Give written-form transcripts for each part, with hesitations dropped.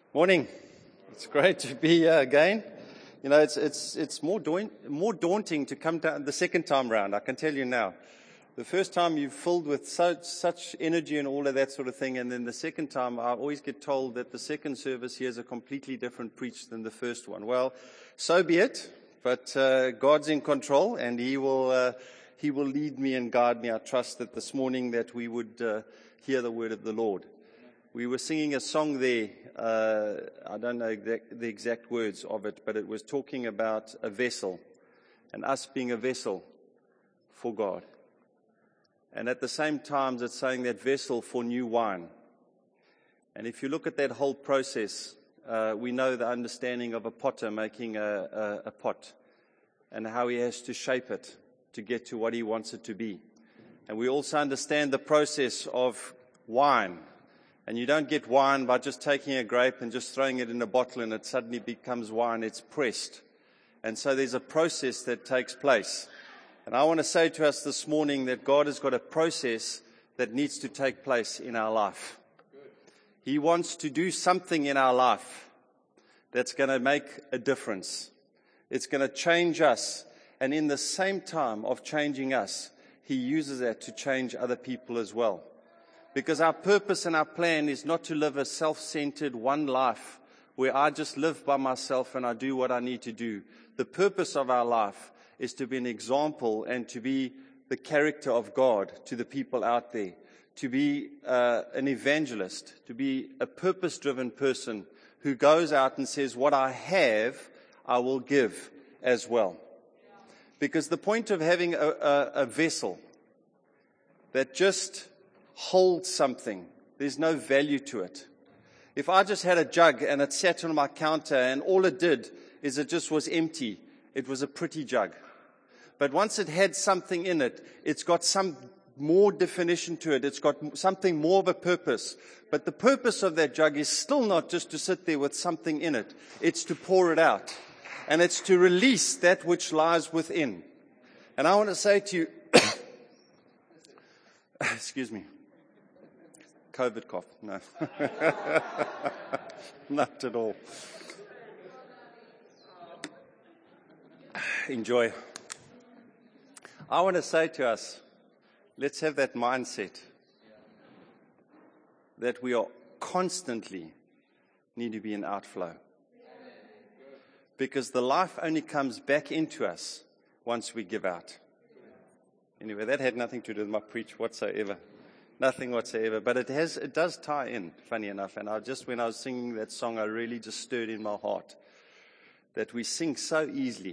Morning. It's great to be here again. You know, it's more daunting to come down the second time round, I can tell you now. The first time you're filled with such energy and all of that sort of thing, and then the second time I always get told that the second service here is a completely different preach than the first one. Well, so be it, but God's in control, and He will lead me and guide me. I trust that this morning that we would hear the word of the Lord. We were singing a song there, I don't know the exact words of it, but it was talking about a vessel and us being a vessel for God. And at the same time, it's saying that vessel for new wine. And if you look at that whole process, we know the understanding of a potter making a pot and how he has to shape it to get to what he wants it to be. And we also understand the process of wine. And you don't get wine by just taking a grape and just throwing it in a bottle and it suddenly becomes wine. It's pressed. And so there's a process that takes place. And I want to say to us this morning that God has got a process that needs to take place in our life. He wants to do something in our life that's going to make a difference. It's going to change us. And in the same time of changing us, He uses that to change other people as well. Because our purpose and our plan is not to live a self-centered one life where I just live by myself and I do what I need to do. The purpose of our life is to be an example and to be the character of God to the people out there, to be an evangelist, to be a purpose-driven person who goes out and says, what I have, I will give as well. Because the point of having a vessel that just holds something, there's no value to it. If I just had a jug and it sat on my counter and all it did is it just was empty, it was a pretty jug. But once it had something in it, it's got some more definition to it. It's got something more of a purpose. But the purpose of that jug is still not just to sit there with something in it. It's to pour it out. And it's to release that which lies within. And I want to say to you, excuse me, COVID cough, no. Not at all. Enjoy. I want to say to us, let's have that mindset that we are constantly need to be in outflow. Because the life only comes back into us once we give out. Anyway, that had nothing to do with my preach whatsoever. Nothing whatsoever. But it does tie in, funny enough. And when I was singing that song, I really just stirred in my heart that we sing so easily,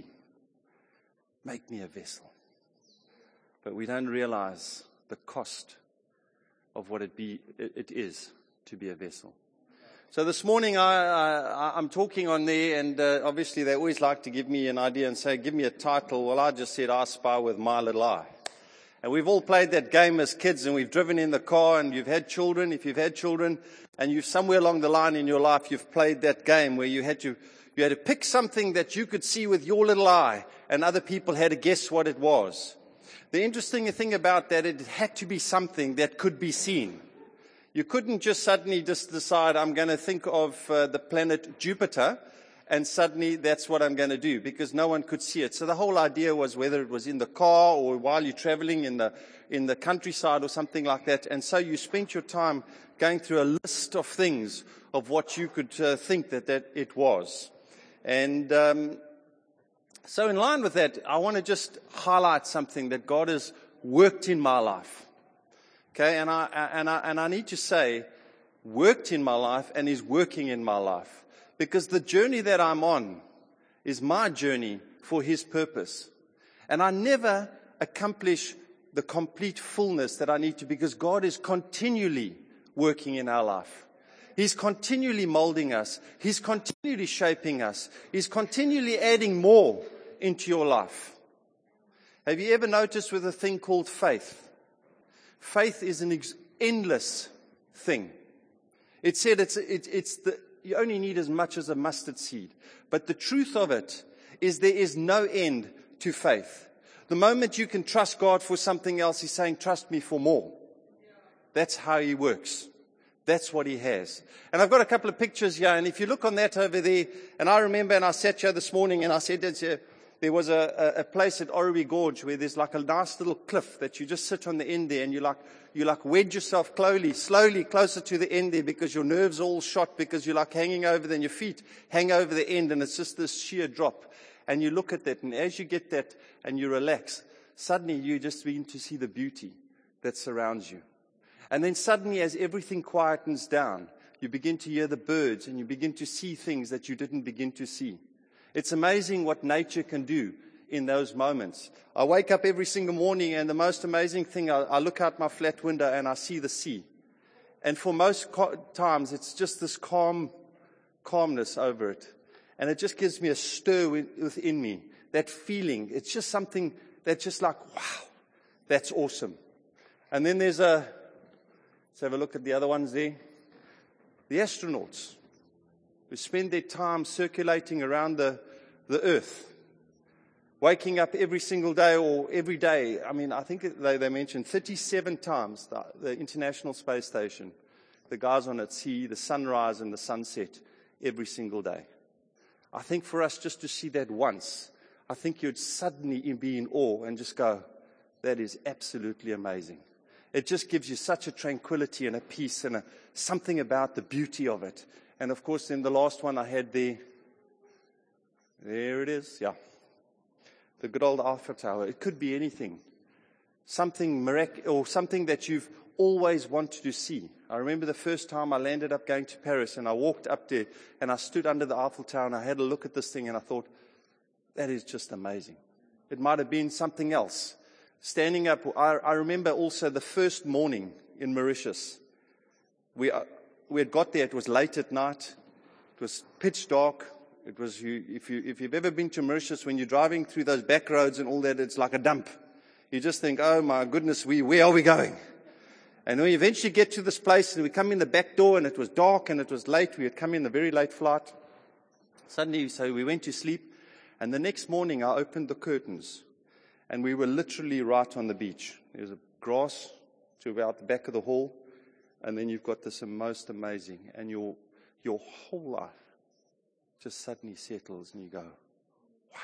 make me a vessel. But we don't realize the cost of what it is to be a vessel. So this morning I'm talking on there, and obviously they always like to give me an idea and say, give me a title. Well, I just said, I Spy with My Little Eye. And we've all played that game as kids, and we've driven in the car, and you've had children. If you've had children, and you've somewhere along the line in your life, you've played that game where you had to pick something that you could see with your little eye, and other people had to guess what it was. The interesting thing about that, it had to be something that could be seen. You couldn't just suddenly just decide, I'm going to think of the planet Jupiter, and suddenly that's what I'm going to do, because no one could see it. So the whole idea was whether it was in the car or while you're traveling in the countryside or something like that. And so you spent your time going through a list of things of what you could think that it was. And so in line with that, I want to just highlight something that God has worked in my life. Okay, and I need to say, worked in my life and is working in my life. Because the journey that I'm on is my journey for His purpose. And I never accomplish the complete fullness that I need to, because God is continually working in our life. He's continually molding us. He's continually shaping us. He's continually adding more into your life. Have you ever noticed with a thing called faith? Faith is an endless thing. It said you only need as much as a mustard seed. But the truth of it is there is no end to faith. The moment you can trust God for something else, He's saying, trust me for more. That's how He works. That's what he has. And I've got a couple of pictures here, and if you look on that over there, and I remember, and I sat here this morning, and I said that there was a place at Orrery Gorge where there's like a nice little cliff that you just sit on the end there, and you like wedge yourself slowly closer to the end there because your nerves are all shot because you're like hanging over, then your feet hang over the end, and it's just this sheer drop. And you look at that, and as you get that and you relax, suddenly you just begin to see the beauty that surrounds you. And then suddenly, as everything quietens down, you begin to hear the birds and you begin to see things that you didn't begin to see. It's amazing what nature can do in those moments. I wake up every single morning, and the most amazing thing, I look out my flat window and I see the sea. And for most times, it's just this calmness over it. And it just gives me a stir within me. That feeling, it's just something that's just like, wow, that's awesome. And then let's have a look at the other ones there. The astronauts who spend their time circulating around the Earth, waking up every single day or every day. I mean, I think they mentioned 37 times the International Space Station. The guys on it see the sunrise and the sunset every single day. I think for us just to see that once, I think you'd suddenly be in awe and just go, that is absolutely amazing. It just gives you such a tranquility and a peace and something about the beauty of it. And of course, then the last one I had there it is, yeah. The good old Eiffel Tower. It could be anything. Something miraculous, or something that you've always wanted to see. I remember the first time I landed up going to Paris, and I walked up there, and I stood under the Eiffel Tower, and I had a look at this thing, and I thought, that is just amazing. It might have been something else. Standing up, I remember also the first morning in Mauritius. We had got there, it was late at night, it was pitch dark. It was, if you've ever been to Mauritius, when you're driving through those back roads and all that, it's like a dump. You just think, oh my goodness, where are we going? And we eventually get to this place, and we come in the back door, and it was dark, and it was late. We had come in a very late flight. Suddenly, so we went to sleep, and the next morning I opened the curtains, and we were literally right on the beach. There was a grass to about the back of the hall, and then you've got this most amazing, and your whole life just suddenly settles, and you go, wow.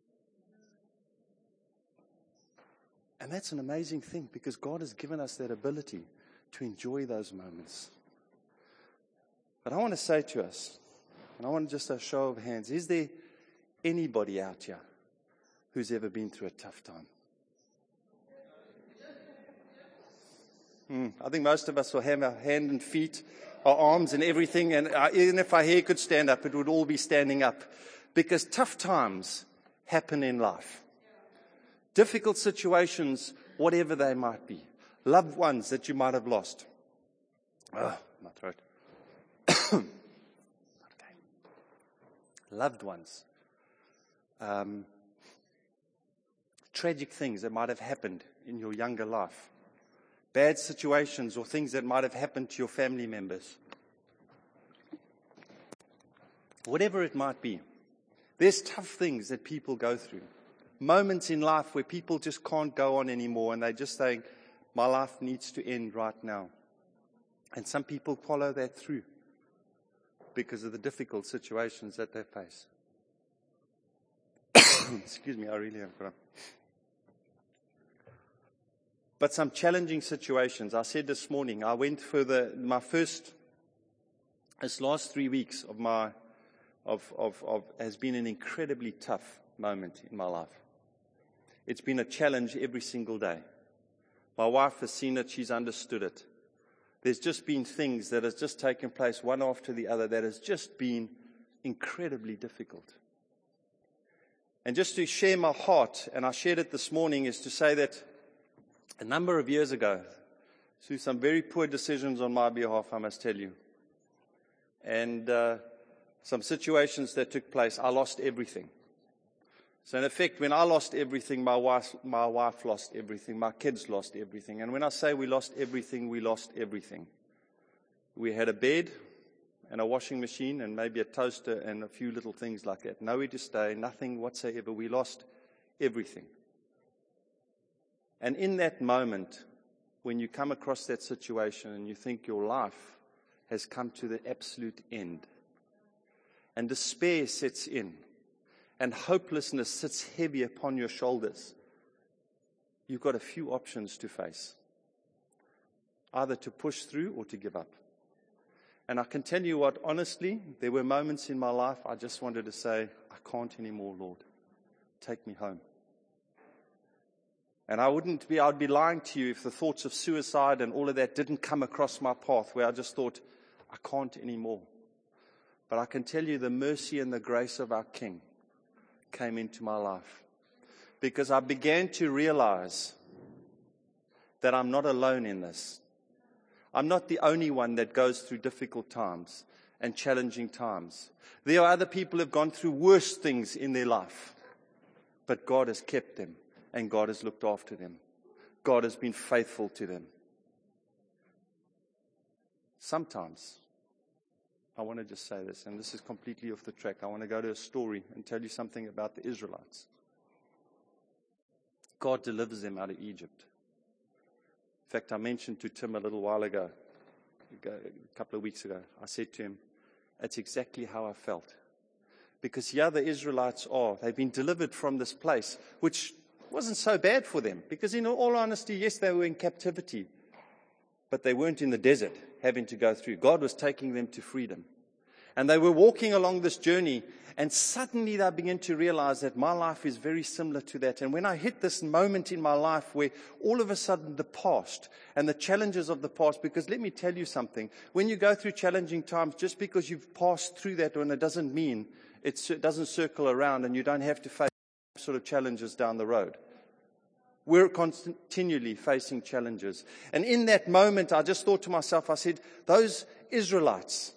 And that's an amazing thing, because God has given us that ability to enjoy those moments. But I want to say to us, and I want just a show of hands, is there anybody out here who's ever been through a tough time? I think most of us will have our hand and feet, our arms and everything, and even if our hair could stand up, it would all be standing up. Because tough times happen in life. Difficult situations, whatever they might be. Loved ones that you might have lost. Oh, my throat. Okay. Loved ones. Tragic things that might have happened in your younger life. Bad situations or things that might have happened to your family members. Whatever it might be, there's tough things that people go through. Moments in life where people just can't go on anymore, and they're just saying, my life needs to end right now. And some people follow that through because of the difficult situations that they face. Excuse me, I really have got. But some challenging situations. I said this morning, I went for this last 3 weeks has been an incredibly tough moment in my life. It's been a challenge every single day. My wife has seen it, she's understood it. There's just been things that has just taken place one after the other that has just been incredibly difficult. And just to share my heart, and I shared it this morning, is to say that a number of years ago, through some very poor decisions on my behalf, I must tell you, and some situations that took place, I lost everything. So in effect, when I lost everything, my wife lost everything, my kids lost everything. And when I say we lost everything, we lost everything. We had a bed and a washing machine and maybe a toaster and a few little things like that. Nowhere to stay, nothing whatsoever. We lost everything. And in that moment, when you come across that situation and you think your life has come to the absolute end, and despair sets in, and hopelessness sits heavy upon your shoulders, you've got a few options to face. Either to push through or to give up. And I can tell you what, honestly, there were moments in my life I just wanted to say, I can't anymore, Lord. Take me home. And I'd be lying to you if the thoughts of suicide and all of that didn't come across my path, where I just thought, I can't anymore. But I can tell you the mercy and the grace of our King came into my life. Because I began to realize that I'm not alone in this. I'm not the only one that goes through difficult times and challenging times. There are other people who have gone through worse things in their life. But God has kept them, and God has looked after them. God has been faithful to them. Sometimes, I want to just say this, and this is completely off the track. I want to go to a story and tell you something about the Israelites. God delivers them out of Egypt. In fact, I mentioned to Tim a little while ago, a couple of weeks ago, I said to him, it's exactly how I felt. Because here the Israelites are. They've been delivered from this place, which wasn't so bad for them. Because in all honesty, yes, they were in captivity. But they weren't in the desert having to go through. God was taking them to freedom. And they were walking along this journey, and suddenly they began to realize that my life is very similar to that. And when I hit this moment in my life where all of a sudden the past and the challenges of the past, because let me tell you something, when you go through challenging times, just because you've passed through that one, it doesn't mean it doesn't circle around and you don't have to face sort of challenges down the road. We're continually facing challenges. And in that moment, I just thought to myself, I said, those Israelites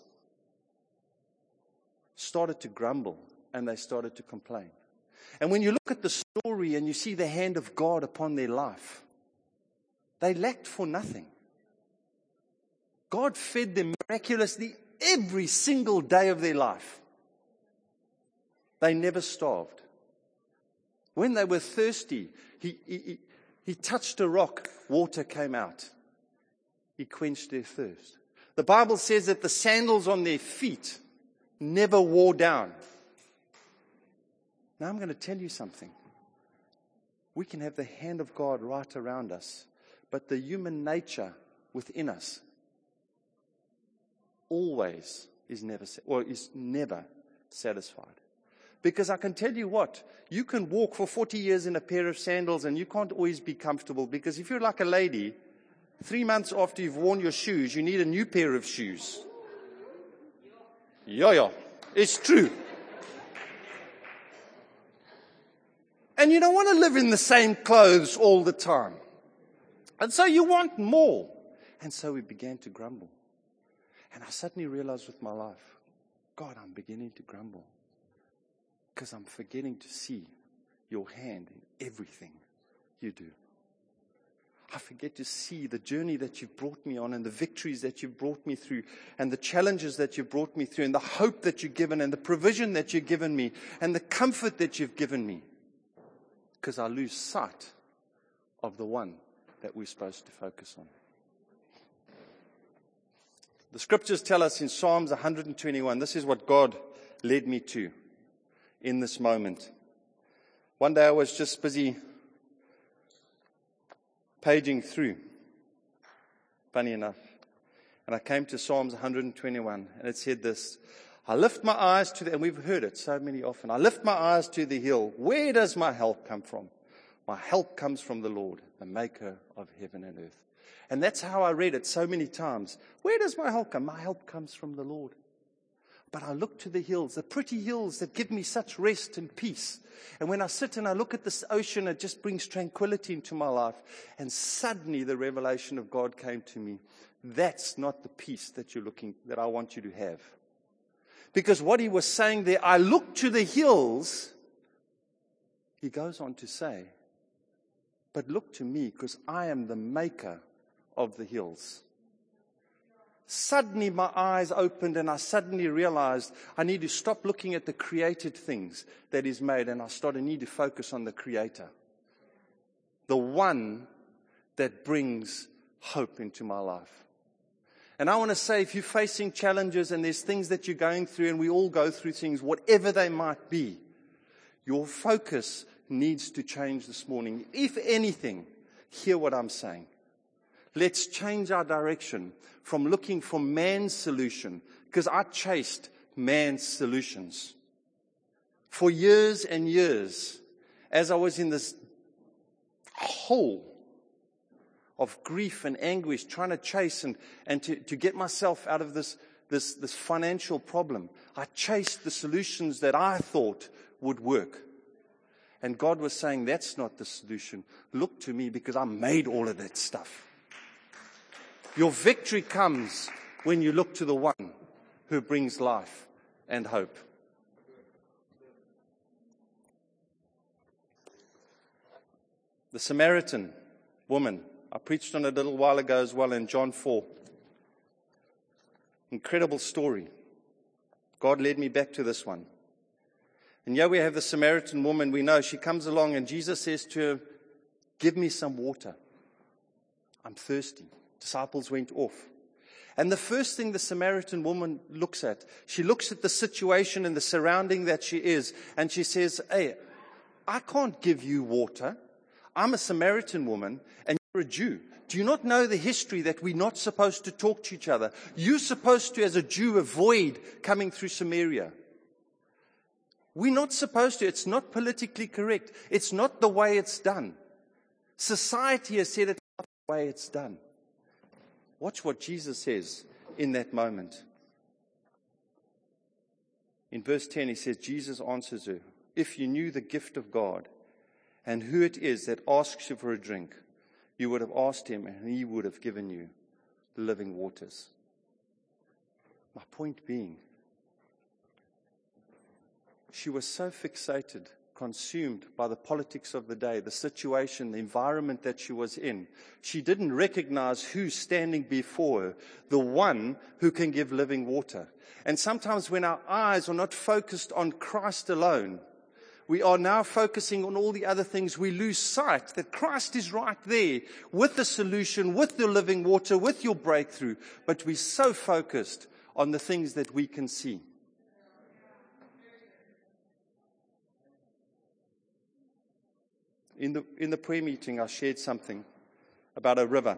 started to grumble and they started to complain. And when you look at the story and you see the hand of God upon their life, they lacked for nothing. God fed them miraculously every single day of their life. They never starved. When they were thirsty, he touched a rock, water came out. He quenched their thirst. The Bible says that the sandals on their feet never wore down. Now I'm going to tell you something. We can have the hand of God right around us, but the human nature within us always is never satisfied. Because I can tell you what, you can walk for 40 years in a pair of sandals and you can't always be comfortable. Because if you're like a lady, 3 months after you've worn your shoes, you need a new pair of shoes. Yeah, it's true. And you don't want to live in the same clothes all the time. And so you want more. And so we began to grumble. And I suddenly realized with my life, God, I'm beginning to grumble. Because I'm forgetting to see your hand in everything you do. I forget to see the journey that you've brought me on and the victories that you've brought me through and the challenges that you've brought me through and the hope that you've given and the provision that you've given me and the comfort that you've given me. Because I lose sight of the one that we're supposed to focus on. The scriptures tell us in Psalms 121, this is what God led me to in this moment. One day I was just busy paging through, funny enough, and I came to Psalms 121, and it said this, I lift my eyes to and we've heard it so many often, I lift my eyes to the hill. Where does my help come from? My help comes from the Lord, the maker of heaven and earth. And that's how I read it so many times. Where does my help come? My help comes from the Lord. But I look to the hills, the pretty hills that give me such rest and peace. And when I sit and I look at this ocean, it just brings tranquility into my life. And suddenly the revelation of God came to me. That's not the peace that I want you to have. Because what he was saying there, I look to the hills. He goes on to say, but look to me because I am the maker of the hills. Suddenly my eyes opened and I suddenly realized I need to stop looking at the created things that is made and I need to focus on the Creator. The one that brings hope into my life. And I want to say, if you're facing challenges and there's things that you're going through, and we all go through things, whatever they might be, your focus needs to change this morning. If anything, hear what I'm saying. Let's change our direction from looking for man's solution, because I chased man's solutions for years and years as I was in this hole of grief and anguish, trying to chase and to get myself out of this financial problem. I chased the solutions that I thought would work. And God was saying, that's not the solution. Look to me, because I made all of that stuff. Your victory comes when you look to the one who brings life and hope. The Samaritan woman, I preached on it a little while ago as well in John 4. Incredible story. God led me back to this one. And here we have the Samaritan woman. We know she comes along and Jesus says to her, give me some water. I'm thirsty. Disciples went off. And the first thing the Samaritan woman looks at, she looks at the situation and the surrounding that she is, and she says, hey, I can't give you water. I'm a Samaritan woman and you're a Jew. Do you not know the history that we're not supposed to talk to each other? You're supposed to, as a Jew, avoid coming through Samaria. We're not supposed to. It's not politically correct. It's not the way it's done. Society has said it's not the way it's done. Watch what Jesus says in that moment. In verse 10, he says, Jesus answers her, if you knew the gift of God and who it is that asks you for a drink, you would have asked him and he would have given you the living waters. My point being, she was so fixated, consumed by the politics of the day, the situation, the environment that she was in. She didn't recognize who's standing before her, the one who can give living water. And sometimes when our eyes are not focused on Christ alone, we are now focusing on all the other things. We lose sight that Christ is right there with the solution, with the living water, with your breakthrough. But we're so focused on the things that we can see. In the prayer meeting, I shared something about a river.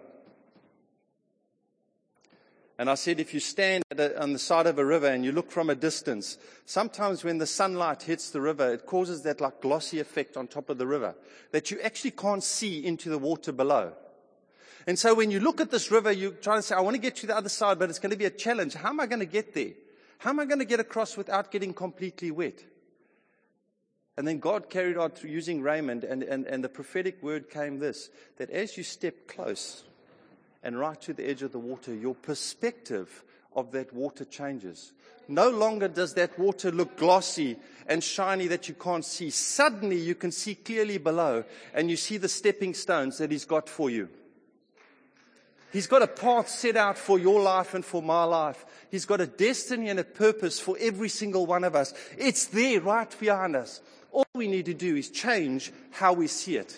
And I said, if you stand on the side of a river and you look from a distance, sometimes when the sunlight hits the river, it causes that like glossy effect on top of the river that you actually can't see into the water below. And so when you look at this river, you're trying to say, I want to get to the other side, but it's going to be a challenge. How am I going to get there? How am I going to get across without getting completely wet? And then God carried on through using Raymond, and the prophetic word came this, that as you step close and right to the edge of the water, your perspective of that water changes. No longer does that water look glossy and shiny that you can't see. Suddenly you can see clearly below, and you see the stepping stones that He's got for you. He's got a path set out for your life and for my life. He's got a destiny and a purpose for every single one of us. It's there right behind us. All we need to do is change how we see it.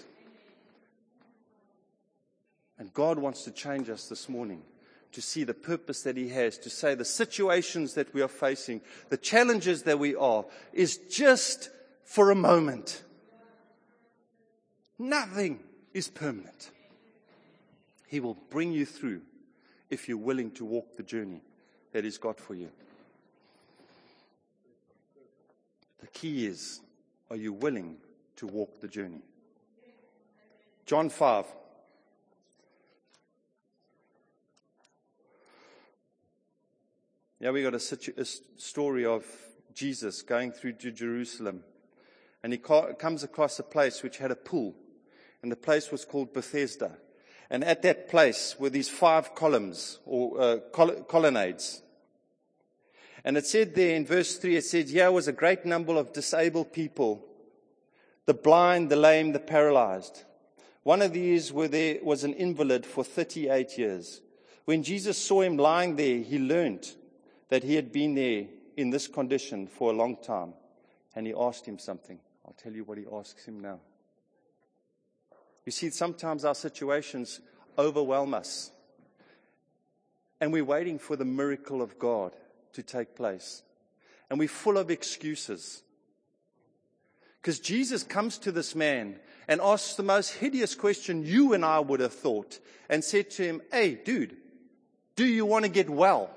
And God wants to change us this morning to see the purpose that He has, to say the situations that we are facing, the challenges that we are, is just for a moment. Nothing is permanent. He will bring you through if you're willing to walk the journey that He's got for you. The key is, are you willing to walk the journey? John 5. Yeah, we got a story of Jesus going through to Jerusalem. And he comes across a place which had a pool. And the place was called Bethesda. And at that place were these 5 columns or colonnades. And it said there in verse 3, it said, here was a great number of disabled people, the blind, the lame, the paralyzed. One of these was an invalid for 38 years. When Jesus saw him lying there, he learned that he had been there in this condition for a long time. And he asked him something. I'll tell you what he asks him now. You see, sometimes our situations overwhelm us. And we're waiting for the miracle of God to take place. And we're full of excuses. Because Jesus comes to this man and asks the most hideous question you and I would have thought, and said to him, "Hey, dude, do you want to get well?"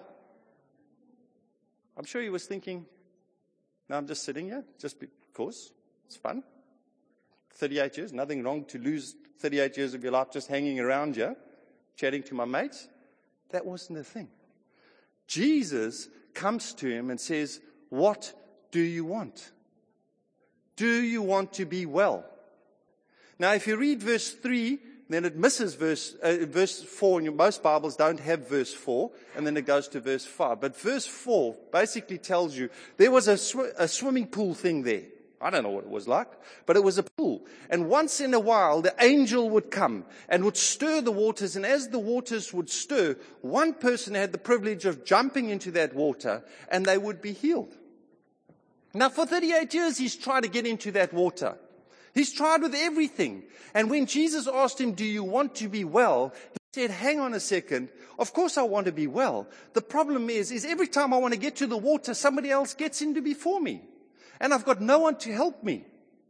I'm sure he was thinking, "No, I'm just sitting here, just because it's fun. 38 years, nothing wrong to lose 38 years of your life just hanging around here, chatting to my mates." That wasn't the thing. Jesus comes to him and says, "What do you want? Do you want to be well?" Now, if you read verse 3, then it misses verse 4, and most Bibles don't have verse 4, and then it goes to verse 5. But verse 4 basically tells you there was a swimming pool thing there. I don't know what it was like, but it was a pool. And once in a while, the angel would come and would stir the waters. And as the waters would stir, one person had the privilege of jumping into that water, and they would be healed. Now, for 38 years, he's tried to get into that water. He's tried with everything. And when Jesus asked him, "Do you want to be well?" he said, "Hang on a second. Of course I want to be well. The problem is every time I want to get to the water, somebody else gets in before me. And I've got no one to help me."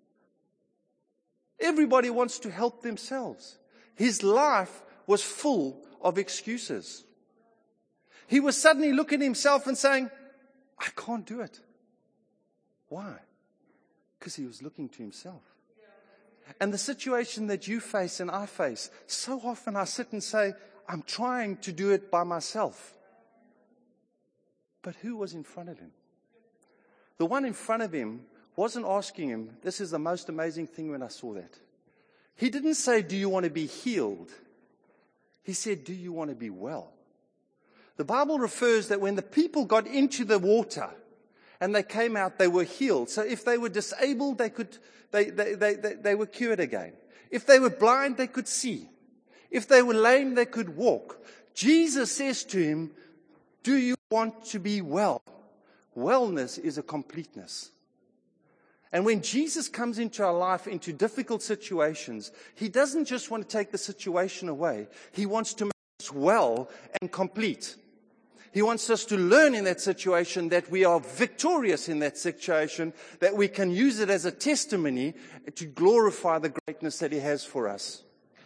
Everybody wants to help themselves. His life was full of excuses. He was suddenly looking at himself and saying, "I can't do it." Why? Because he was looking to himself. And the situation that you face and I face, so often I sit and say, "I'm trying to do it by myself." But who was in front of him? The one in front of him wasn't asking him. This is the most amazing thing when I saw that. He didn't say, "Do you want to be healed?" He said, "Do you want to be well?" The Bible refers that when the people got into the water and they came out, they were healed. So if they were disabled, they were cured again. If they were blind, they could see. If they were lame, they could walk. Jesus says to him, "Do you want to be well?" Wellness is a completeness. And when Jesus comes into our life, into difficult situations, he doesn't just want to take the situation away. He wants to make us well and complete. He wants us to learn in that situation that we are victorious in that situation, that we can use it as a testimony to glorify the greatness that he has for us.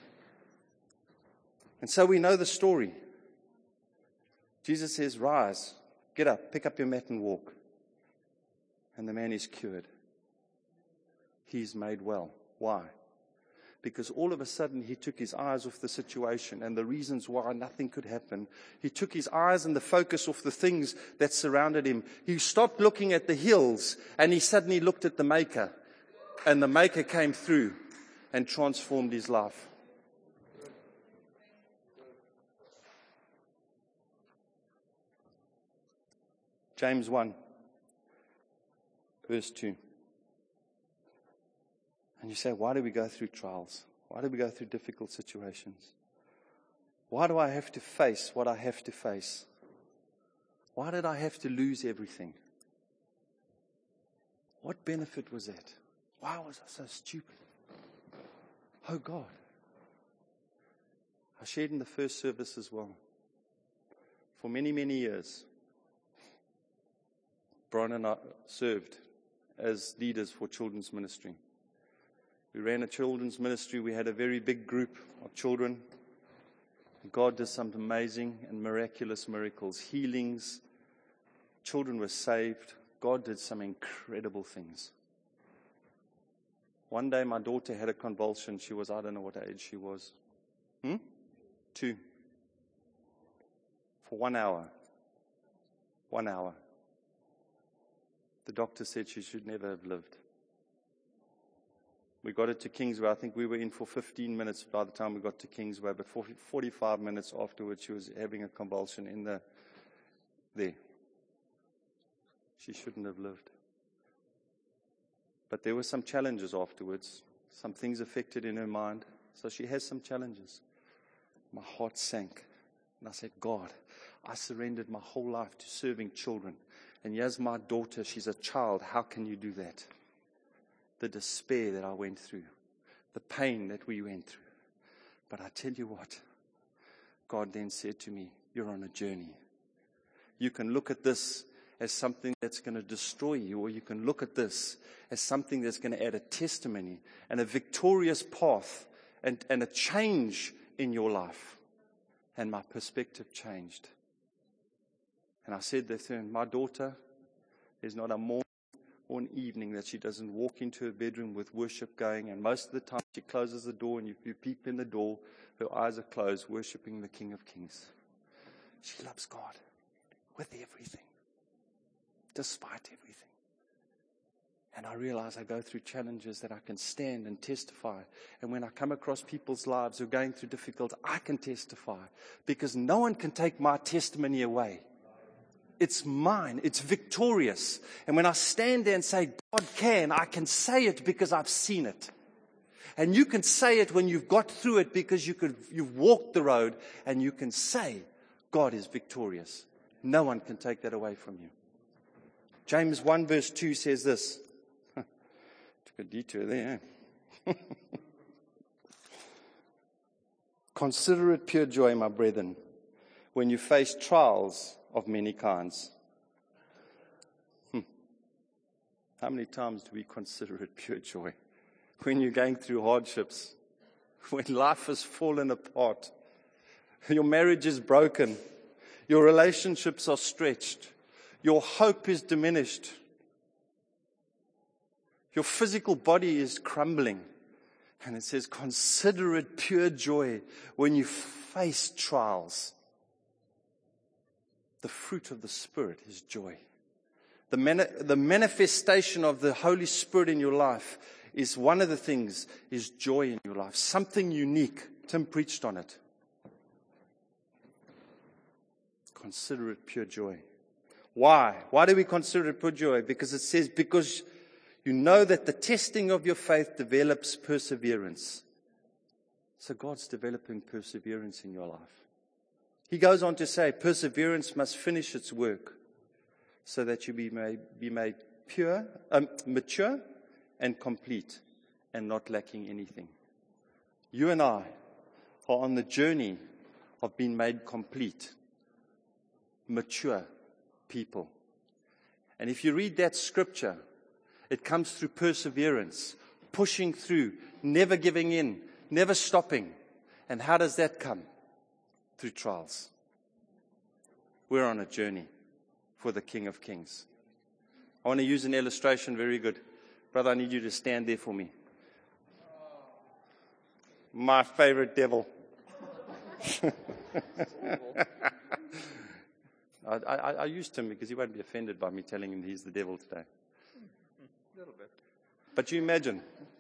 And so we know the story. Jesus says, "Rise, get up, pick up your mat and walk." And the man is cured. He's made well. Why? Because all of a sudden he took his eyes off the situation and the reasons why nothing could happen. He took his eyes and the focus off the things that surrounded him. He stopped looking at the hills and he suddenly looked at the Maker. And the Maker came through and transformed his life. James 1, verse 2. And you say, why do we go through trials? Why do we go through difficult situations? Why do I have to face what I have to face? Why did I have to lose everything? What benefit was that? Why was I so stupid? Oh God. I shared in the first service as well. For many, many years, Brian and I served as leaders for children's ministry. We ran a children's ministry. We had a very big group of children. God did some amazing and miraculous miracles, healings. Children were saved. God did some incredible things. One day my daughter had a convulsion. She was, I don't know what age she was. 2. For 1 hour. 1 hour. The doctor said she should never have lived. We got her to Kingsway. I think we were in for 15 minutes by the time we got to Kingsway, but 45 minutes afterwards, she was having a convulsion in there. She shouldn't have lived. But there were some challenges afterwards. Some things affected in her mind. So she has some challenges. My heart sank. And I said, God, I surrendered my whole life to serving children. And here's my daughter. She's a child. How can you do that? The despair that I went through, the pain that we went through. But I tell you what, God then said to me, you're on a journey. You can look at this as something that's going to destroy you, or you can look at this as something that's going to add a testimony and a victorious path and a change in your life. And my perspective changed. And I said this to my daughter, there's not a morning or an evening that she doesn't walk into her bedroom with worship going, and most of the time she closes the door, and if you peep in the door, her eyes are closed, worshiping the King of Kings. She loves God with everything, despite everything. And I realize I go through challenges that I can stand and testify. And when I come across people's lives who are going through difficulty, I can testify, because no one can take my testimony away. It's mine. It's victorious. And when I stand there and say, God can, I can say it because I've seen it. And you can say it when you've got through it, because you've walked the road, and you can say, God is victorious. No one can take that away from you. James 1 verse 2 says this. Took a detour there. Consider it pure joy, my brethren, when you face trials of many kinds. How many times do we consider it pure joy? When you're going through hardships, when life has fallen apart, your marriage is broken, your relationships are stretched, your hope is diminished, your physical body is crumbling. And it says, consider it pure joy when you face trials. The fruit of the Spirit is joy. The manifestation of the Holy Spirit in your life is one of the things, is joy in your life. Something unique. Tim preached on it. Consider it pure joy. Why? Why do we consider it pure joy? Because it says, because you know that the testing of your faith develops perseverance. So God's developing perseverance in your life. He goes on to say, perseverance must finish its work so that you be made pure, mature and complete and not lacking anything. You and I are on the journey of being made complete, mature people. And if you read that scripture, it comes through perseverance, pushing through, never giving in, never stopping. And how does that come? Through trials. We're on a journey for the King of Kings. I want to use an illustration. Very good. Brother, I need you to stand there for me. My favorite devil. I used him because he won't be offended by me telling him he's the devil today. A little bit. But you imagine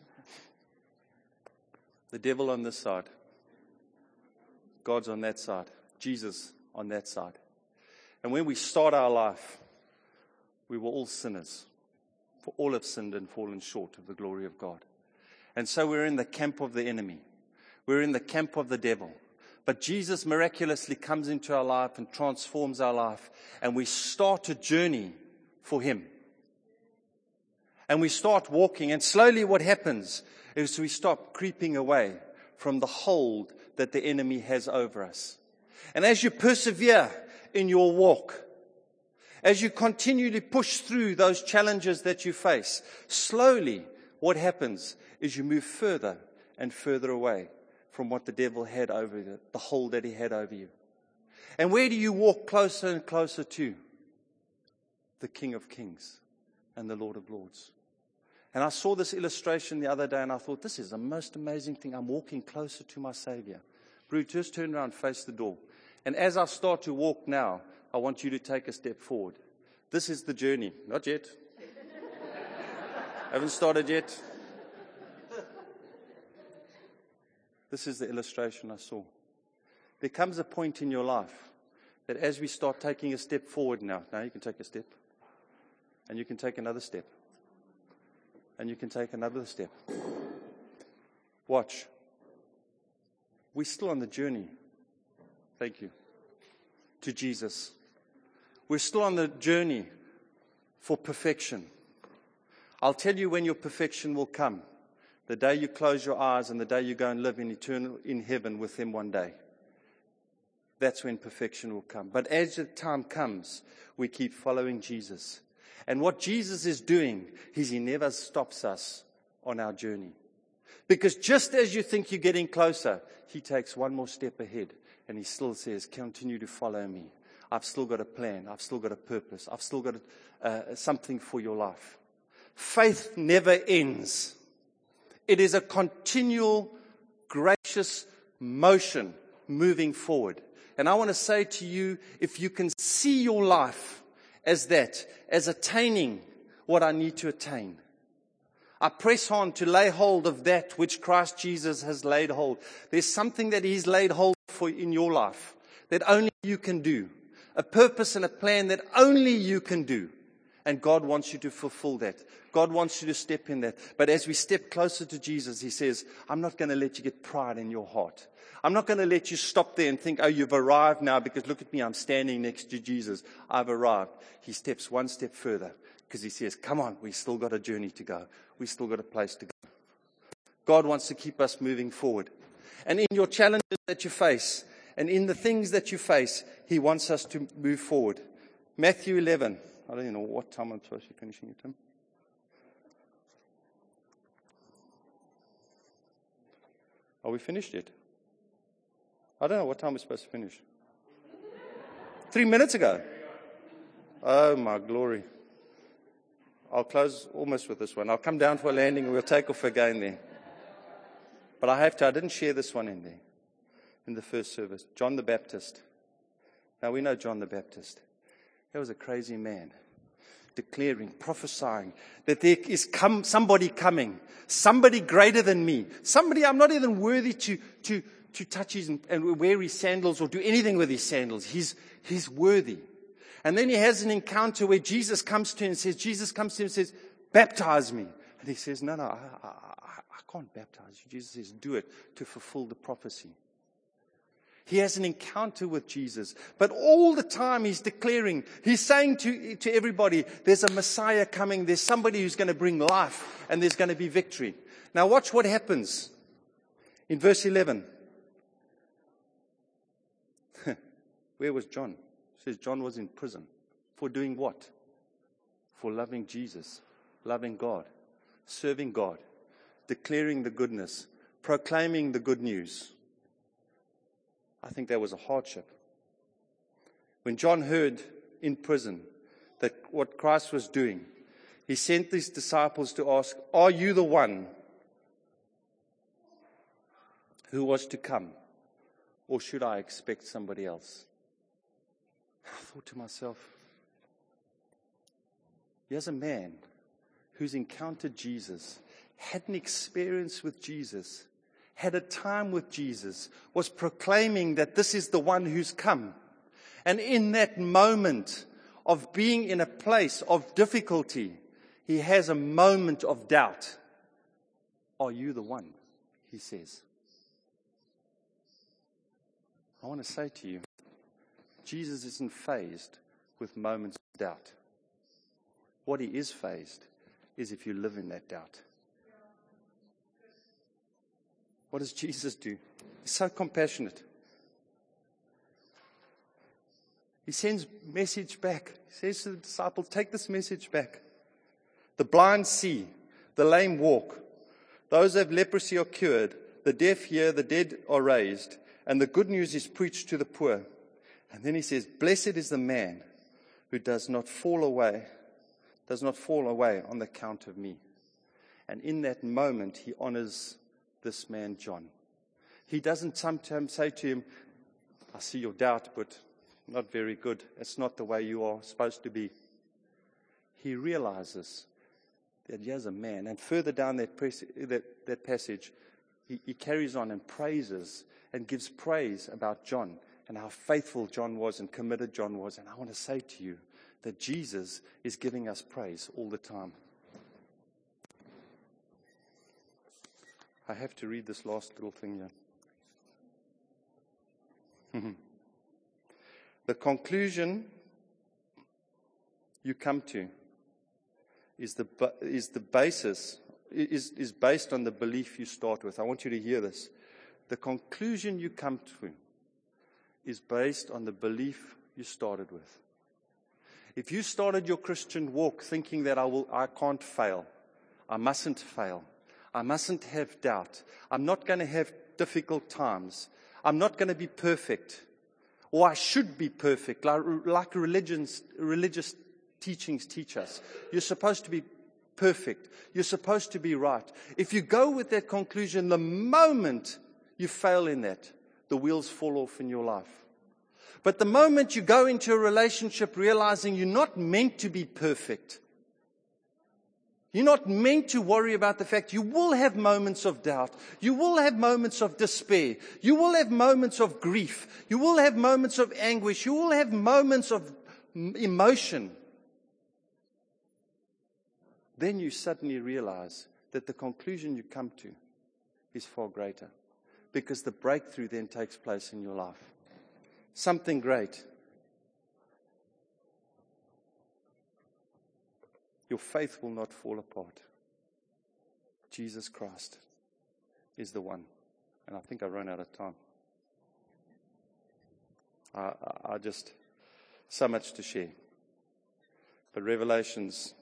the devil on this side, God's on that side, Jesus on that side. And when we start our life, we were all sinners. For all have sinned and fallen short of the glory of God. And so we're in the camp of the enemy. We're in the camp of the devil. But Jesus miraculously comes into our life and transforms our life. And we start a journey for Him. And we start walking. And slowly what happens is we stop creeping away from the hold that the enemy has over us. And as you persevere in your walk, as you continually push through those challenges that you face, slowly what happens is you move further and further away from what the devil had over you, the hold that he had over you. And where do you walk closer and closer to? The King of Kings and the Lord of Lords. And I saw this illustration the other day and I thought, this is the most amazing thing. I'm walking closer to my Savior. Brew, just turn around, face the door. And as I start to walk now, I want you to take a step forward. This is the journey. Not yet. Haven't started yet. This is the illustration I saw. There comes a point in your life that as we start taking a step forward now you can take a step. And you can take another step. And you can take another step. Watch. We're still on the journey. Thank you. To Jesus. We're still on the journey for perfection. I'll tell you when your perfection will come. The day you close your eyes and the day you go and live in heaven with Him one day. that's when perfection will come. But as the time comes, we keep following Jesus. And what Jesus is doing is He never stops us on our journey. Because just as you think you're getting closer, He takes one more step ahead and He still says, continue to follow me. I've still got a plan. I've still got a purpose. I've still got something for your life. Faith never ends. It is a continual, gracious motion moving forward. And I want to say to you, if you can see your life as that, as attaining what I need to attain, I press on to lay hold of that which Christ Jesus has laid hold. There's something that He's laid hold for in your life that only you can do. A purpose and a plan that only you can do. And God wants you to fulfill that. God wants you to step in that. But as we step closer to Jesus, He says, I'm not going to let you get pride in your heart. I'm not going to let you stop there and think, oh, you've arrived now because look at me, I'm standing next to Jesus. I've arrived. He steps one step further because He says, come on, we still got a journey to go. We still got a place to go. God wants to keep us moving forward. And in your challenges that you face, and in the things that you face, He wants us to move forward. Matthew 11. I don't even know what time I'm supposed to be finishing it, Tim. Are we finished yet? I don't know what time we're supposed to finish. 3 minutes ago. Oh, my glory. I'll close almost with this one. I'll come down for a landing and we'll take off again there. But I didn't share this one in there, in the first service. John the Baptist. Now, we know John the Baptist. He was a crazy man, declaring, prophesying that there is somebody coming, somebody greater than me, somebody I'm not even worthy to touch his and wear his sandals or do anything with his sandals. He's worthy. And then he has an encounter where Jesus comes to him and says, baptize me. And he says, no, I can't baptize you. Jesus says, do it to fulfill the prophecy. He has an encounter with Jesus. But all the time he's declaring, he's saying to everybody, there's a Messiah coming. There's somebody who's going to bring life and there's going to be victory. Now watch what happens in verse 11. Where was John? It says John was in prison. For doing what? For loving Jesus, loving God, serving God, declaring the goodness, proclaiming the good news. I think that was a hardship. When John heard in prison that what Christ was doing, he sent his disciples to ask, are you the one who was to come? Or should I expect somebody else? I thought to myself, here's a man who's encountered Jesus, had an experience with Jesus, had a time with Jesus, was proclaiming that this is the one who's come. And in that moment of being in a place of difficulty, he has a moment of doubt. Are you the one? He says. I want to say to you, Jesus isn't fazed with moments of doubt. What He is fazed is if you live in that doubt. What does Jesus do? He's so compassionate. He sends message back. He says to the disciples, take this message back. The blind see, the lame walk, those who have leprosy are cured, the deaf hear, the dead are raised, and the good news is preached to the poor. And then he says, blessed is the man who does not fall away on the account of me. And in that moment, he honors this man, John. He doesn't sometimes say to him, I see your doubt, but not very good. It's not the way you are supposed to be. He realizes that here's a man. And further down that passage, he carries on and praises and gives praise about John and how faithful John was and committed John was. And I want to say to you that Jesus is giving us praise all the time. I have to read this last little thing here. The conclusion you come to is based on the belief you start with. I want you to hear this. The conclusion you come to is based on the belief you started with. If you started your Christian walk thinking that I can't fail, I mustn't fail, I mustn't have doubt, I'm not going to have difficult times, I'm not going to be perfect, or I should be perfect, like religious teachings teach us. You're supposed to be perfect. You're supposed to be right. If you go with that conclusion, the moment you fail in that, the wheels fall off in your life. But the moment you go into a relationship realizing you're not meant to be perfect, you're not meant to worry about the fact you will have moments of doubt. You will have moments of despair. You will have moments of grief. You will have moments of anguish. You will have moments of emotion. Then you suddenly realize that the conclusion you come to is far greater, because the breakthrough then takes place in your life. Something great. Your faith will not fall apart. Jesus Christ is the one. And I think I ran out of time. I just, so much to share. But Revelations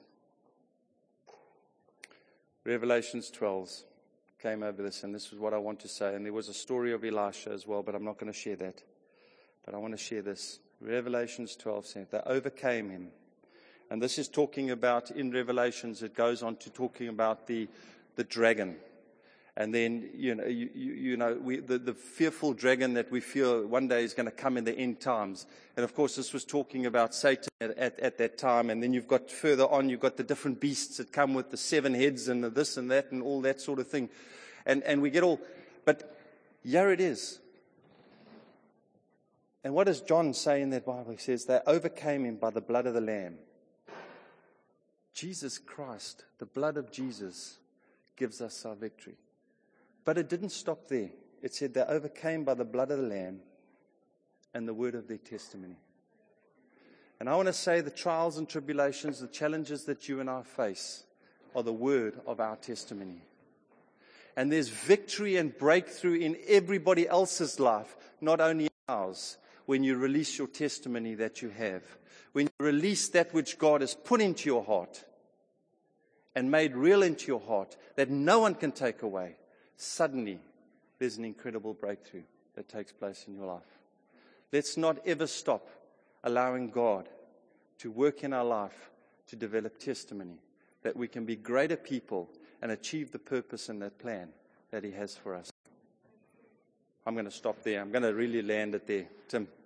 12 came over this, and this is what I want to say. And there was a story of Elisha as well, but I'm not going to share that. But I want to share this. Revelations 12 says, they overcame him. And this is talking about, in Revelations, it goes on to talking about the dragon. And then, the fearful dragon that we feel one day is going to come in the end times. And of course, this was talking about Satan at that time. And then you've got further on, you've got the different beasts that come with the 7 heads and the this and that and all that sort of thing. And we get all, but here it is. And what does John say in that Bible? He says, they overcame him by the blood of the Lamb. Jesus Christ, the blood of Jesus, gives us our victory. But it didn't stop there. It said they overcame by the blood of the Lamb and the word of their testimony. And I want to say the trials and tribulations, the challenges that you and I face are the word of our testimony. And there's victory and breakthrough in everybody else's life, not only ours, when you release your testimony that you have. When you release that which God has put into your heart and made real into your heart that no one can take away, suddenly there's an incredible breakthrough that takes place in your life. Let's not ever stop allowing God to work in our life to develop testimony, that we can be greater people and achieve the purpose and that plan that He has for us. I'm going to stop there. I'm going to really land it there. Tim.